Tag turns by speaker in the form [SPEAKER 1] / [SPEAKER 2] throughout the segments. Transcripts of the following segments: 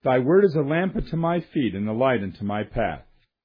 [SPEAKER 1] Thy word is a lamp unto my feet and a light unto my path.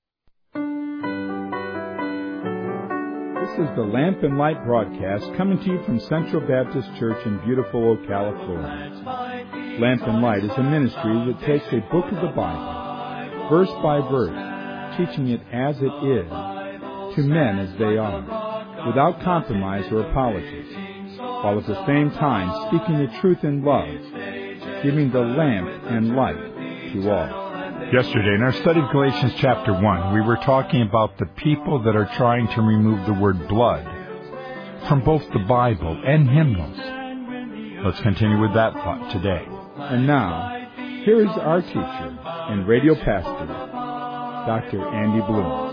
[SPEAKER 1] This is the Lamp and Light broadcast coming to you from Central Baptist Church in beautiful Ocala, Florida. Lamp and Light is a ministry that takes a book of the Bible, verse by verse, teaching it as it is, to men as they are, without compromise or apologies, while at the same time speaking the truth in love, giving the lamp and light to all. Yesterday, in our study of Galatians chapter 1, we were talking about the people that are trying to remove the word blood from both the Bible and hymnals. Let's continue with that thought today. And now, here is our teacher and radio pastor, Dr. Andy Bloom.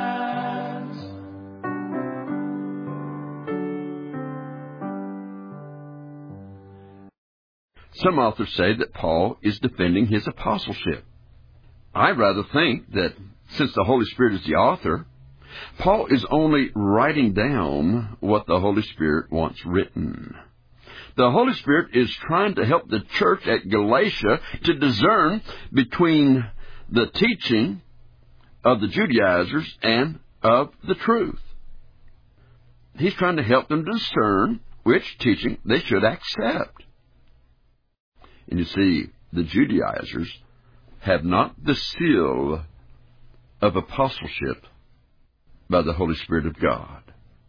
[SPEAKER 2] Some authors say that Paul is defending his apostleship. I rather think that since the Holy Spirit is the author, Paul is only writing down what the Holy Spirit wants written. The Holy Spirit is trying to help the church at Galatia to discern between the teaching of the Judaizers and of the truth. He's trying to help them discern which teaching they should accept. And you see, the Judaizers have not the seal of apostleship by the Holy Spirit of God.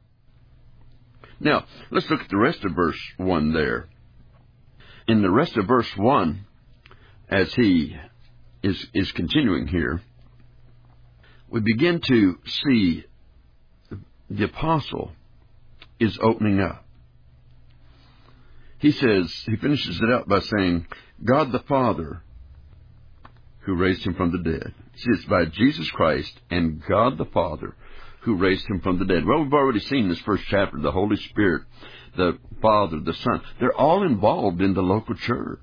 [SPEAKER 2] Now, let's look at the rest of verse 1 there. In the rest of verse 1, as he is continuing here, we begin to see the apostle is opening up. He finishes it out by saying, God the Father, who raised him from the dead. See, it's by Jesus Christ and God the Father who raised him from the dead. Well, we've already seen in this first chapter, the Holy Spirit, the Father, the Son. They're all involved in the local church.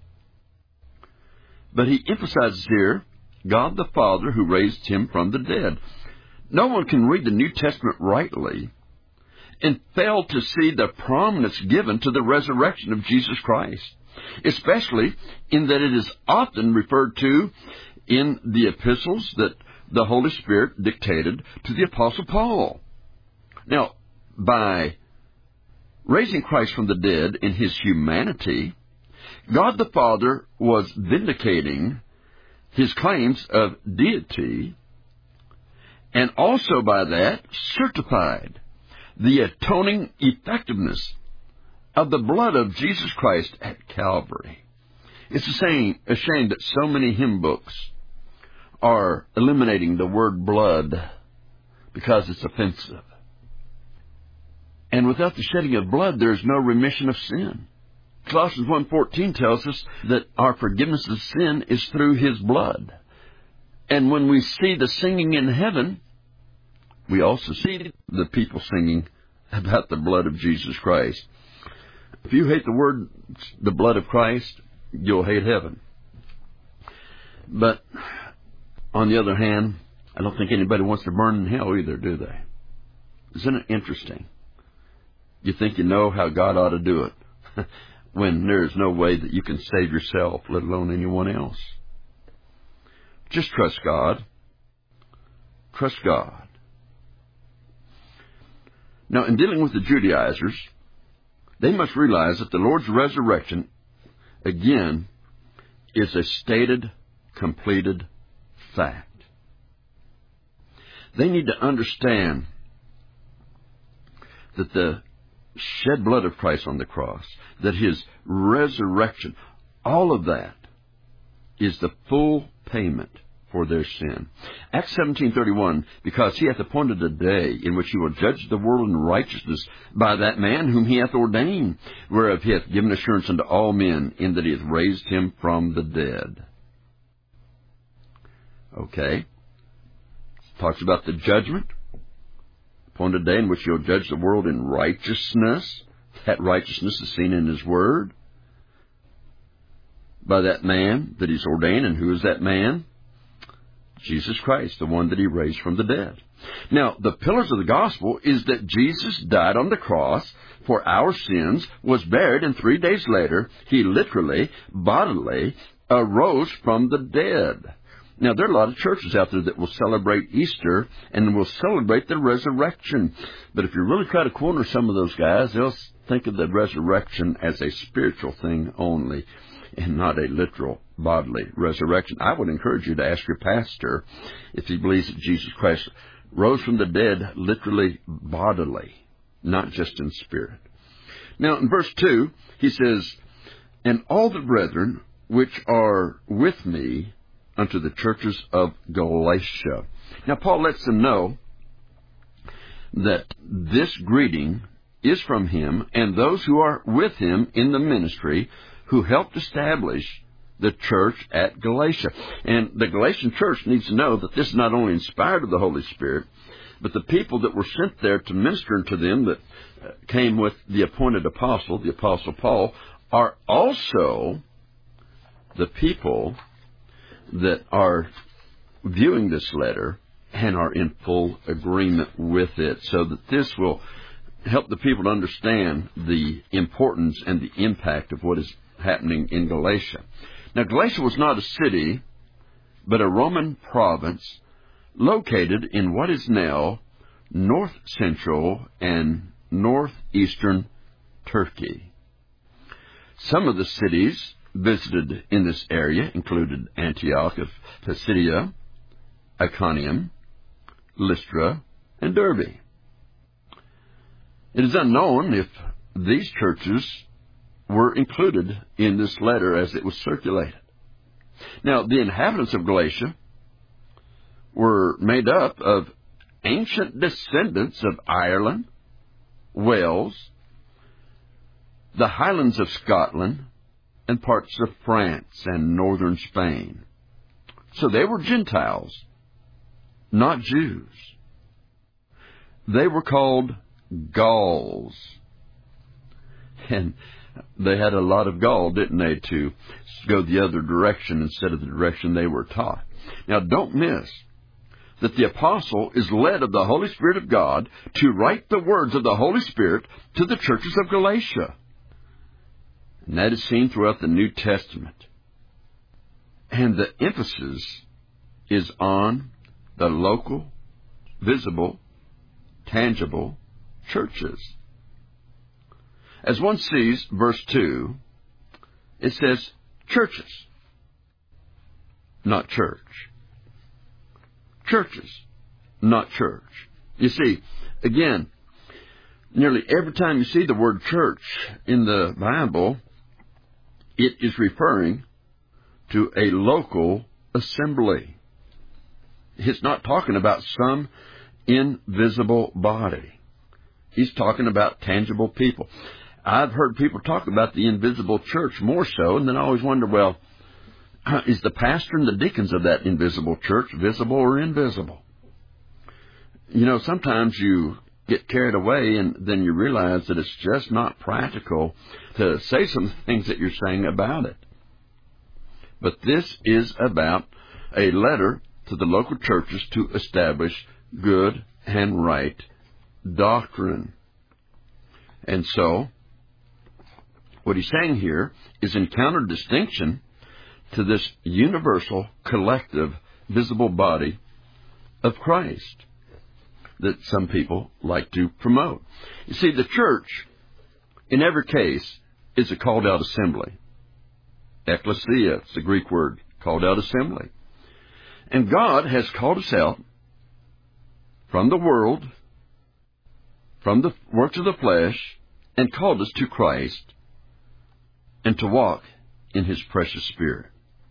[SPEAKER 2] But he emphasizes here, God the Father who raised him from the dead. No one can read the New Testament rightly and fail to see the prominence given to the resurrection of Jesus Christ, especially in that it is often referred to in the epistles that the Holy Spirit dictated to the Apostle Paul. Now, by raising Christ from the dead in his humanity, God the Father was vindicating his claims of deity, and also by that certified the atoning effectiveness of the blood of Jesus Christ at Calvary. It's a shame that so many hymn books are eliminating the word blood because it's offensive. And without the shedding of blood, there is no remission of sin. Colossians 1:14 tells us that our forgiveness of sin is through his blood. And when we see the singing in heaven, we also see the people singing about the blood of Jesus Christ. If you hate the blood of Christ, you'll hate heaven. But on the other hand, I don't think anybody wants to burn in hell either, do they? Isn't it interesting? You think you know how God ought to do it when there's no way that you can save yourself, let alone anyone else. Just trust God. Trust God. Now, in dealing with the Judaizers, they must realize that the Lord's resurrection, again, is a stated, completed fact. They need to understand that the shed blood of Christ on the cross, that his resurrection, all of that is the full payment for their sin. Acts 17:31, because he hath appointed a day in which he will judge the world in righteousness by that man whom he hath ordained, whereof he hath given assurance unto all men, in that he hath raised him from the dead. Okay. Talks about the judgment. Appointed a day in which he will judge the world in righteousness. That righteousness is seen in his word. By that man that he's ordained. And who is that man? Jesus Christ, the one that he raised from the dead. Now, the pillars of the gospel is that Jesus died on the cross for our sins, was buried, and 3 days later, he literally, bodily, rose from the dead. Now, there are a lot of churches out there that will celebrate Easter and will celebrate the resurrection. But if you really try to corner some of those guys, they'll think of the resurrection as a spiritual thing only and not a literal bodily resurrection. I would encourage you to ask your pastor if he believes that Jesus Christ rose from the dead literally bodily, not just in spirit. Now, in verse 2, he says, "And all the brethren which are with me unto the churches of Galatia." Now, Paul lets them know that this greeting is from him and those who are with him in the ministry who helped establish the church at Galatia. And the Galatian church needs to know that this is not only inspired of the Holy Spirit, but the people that were sent there to minister to them that came with the appointed apostle, the Apostle Paul, are also the people that are viewing this letter and are in full agreement with it, so that this will help the people to understand the importance and the impact of what is happening in Galatia. Now, Galatia was not a city, but a Roman province located in what is now north-central and northeastern Turkey. Some of the cities visited in this area included Antioch of Pisidia, Iconium, Lystra, and Derbe. It is unknown if these churches were included in this letter as it was circulated. Now, the inhabitants of Galatia were made up of ancient descendants of Ireland, Wales, the Highlands of Scotland, and parts of France and northern Spain. So they were Gentiles, not Jews. They were called Gauls. And they had a lot of gall, didn't they, to go the other direction instead of the direction they were taught. Now, don't miss that the apostle is led of the Holy Spirit of God to write the words of the Holy Spirit to the churches of Galatia. And that is seen throughout the New Testament. And the emphasis is on the local, visible, tangible churches. As one sees verse 2, it says churches, not church. Churches, not church. You see, again, nearly every time you see the word church in the Bible, it is referring to a local assembly. It's not talking about some invisible body. He's talking about tangible people. I've heard people talk about the invisible church more so, and then I always wonder, well, is the pastor and the deacons of that invisible church visible or invisible? You know, sometimes you get carried away and then you realize that it's just not practical to say some things that you're saying about it. But this is about a letter to the local churches to establish good and right doctrine. And so, what he's saying here is in counter-distinction to this universal, collective, visible body of Christ that some people like to promote. You see, the church, in every case, is a called-out assembly. Ecclesia, it's the Greek word, called-out assembly. And God has called us out from the world, from the works of the flesh, and called us to Christ and to walk in His precious Spirit.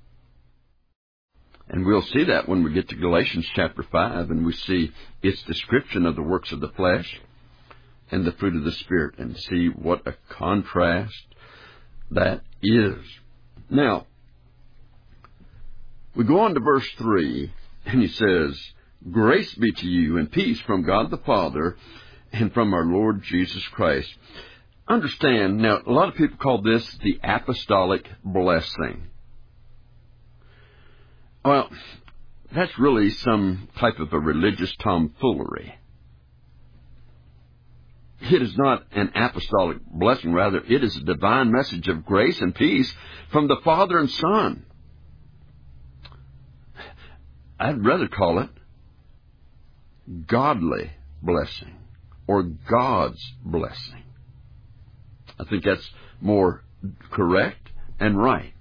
[SPEAKER 2] And we'll see that when we get to Galatians chapter 5 and we see its description of the works of the flesh and the fruit of the Spirit, and see what a contrast that is. Now, we go on to verse 3, and he says, "Grace be to you and peace from God the Father and from our Lord Jesus Christ." Understand, now, a lot of people call this the apostolic blessing. Well, that's really some type of a religious tomfoolery. It is not an apostolic blessing. Rather, it is a divine message of grace and peace from the Father and Son. I'd rather call it godly blessing or God's blessing. I think that's more correct and right.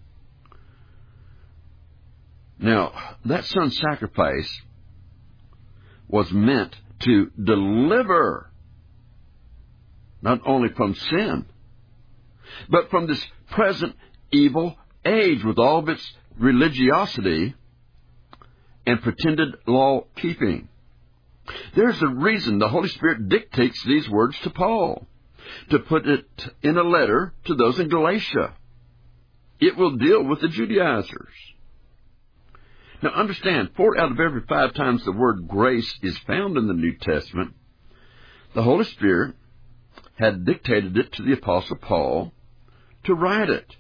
[SPEAKER 2] Now, that son's sacrifice was meant to deliver not only from sin, but from this present evil age with all of its religiosity and pretended law-keeping. There's a reason the Holy Spirit dictates these words to Paul, to put it in a letter to those in Galatia. It will deal with the Judaizers. Now understand, 4 out of every 5 times the word grace is found in the New Testament, the Holy Spirit had dictated it to the Apostle Paul to write it.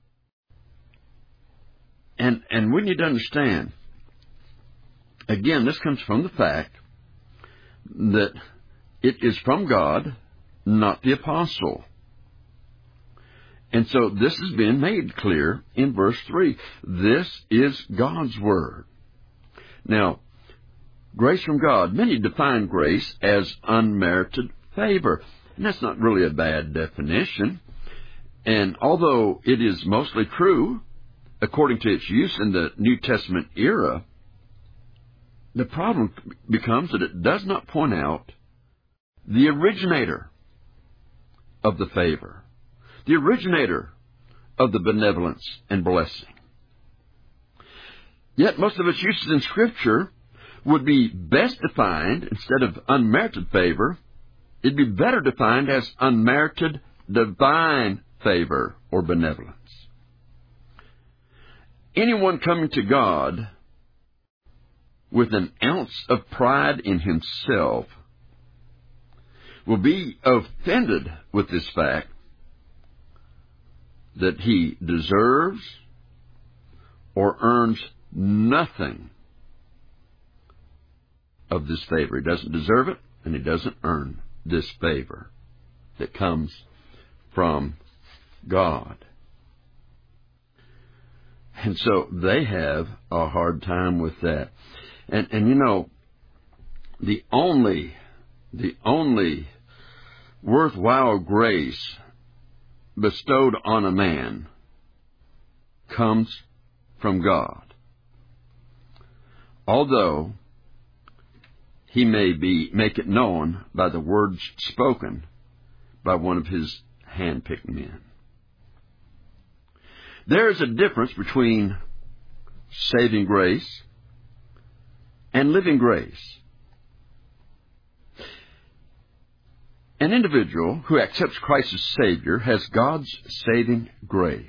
[SPEAKER 2] And we need to understand, again, this comes from the fact that it is from God, not the apostle. And so this is being made clear in verse 3. This is God's Word. Now, grace from God. Many define grace as unmerited favor. And that's not really a bad definition. And although it is mostly true, according to its use in the New Testament era, the problem becomes that it does not point out the originator of the favor, the originator of the benevolence and blessing. Yet most of its uses in Scripture would be best defined, instead of unmerited favor, it'd be better defined as unmerited divine favor or benevolence. Anyone coming to God with an ounce of pride in himself will be offended with this fact that he deserves or earns nothing of this favor. He doesn't deserve it, and he doesn't earn this favor that comes from God. And so they have a hard time with that. And you know, the only worthwhile grace bestowed on a man comes from God. Although he may make it known by the words spoken by one of his hand-picked men. There is a difference between saving grace and living grace. An individual who accepts Christ as Savior has God's saving grace.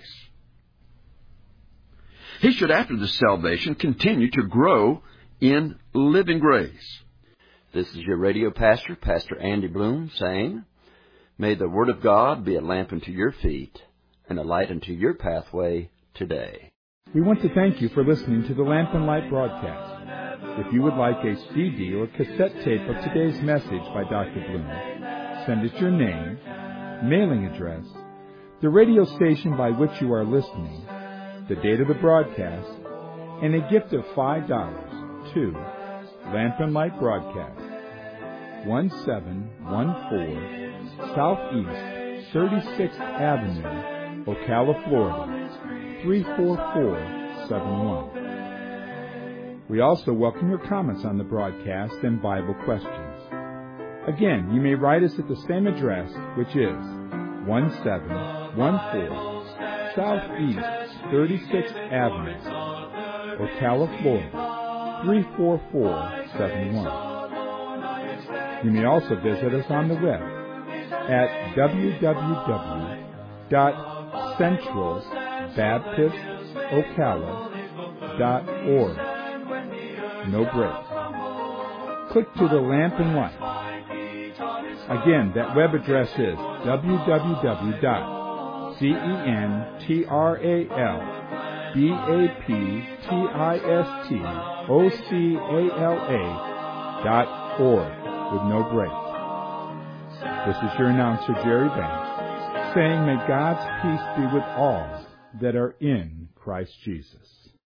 [SPEAKER 2] He should, after this salvation, continue to grow in living grace.
[SPEAKER 3] This is your radio pastor, Pastor Andy Bloom, saying, may the Word of God be a lamp unto your feet and a light unto your pathway today.
[SPEAKER 1] We want to thank you for listening to the Lamp and Light broadcast. If you would like a CD or cassette tape of today's message by Dr. Bloom, send us your name, mailing address, the radio station by which you are listening, the date of the broadcast, and a gift of $5 to Lamp and Light Broadcast, 1714 Southeast 36th Avenue, Ocala, Florida, 34471. We also welcome your comments on the broadcast and Bible questions. Again, you may write us at the same address, which is 1714 Southeast 36th Avenue, Ocala, Florida, 34471. You may also visit us on the web at www.centralbaptistocala.org. No breaks. Click to the Lamp and Light. Again, that web address is www.centralbaptistocala.org with no breaks. This is your announcer, Jerry Banks, saying, may God's peace be with all that are in Christ Jesus.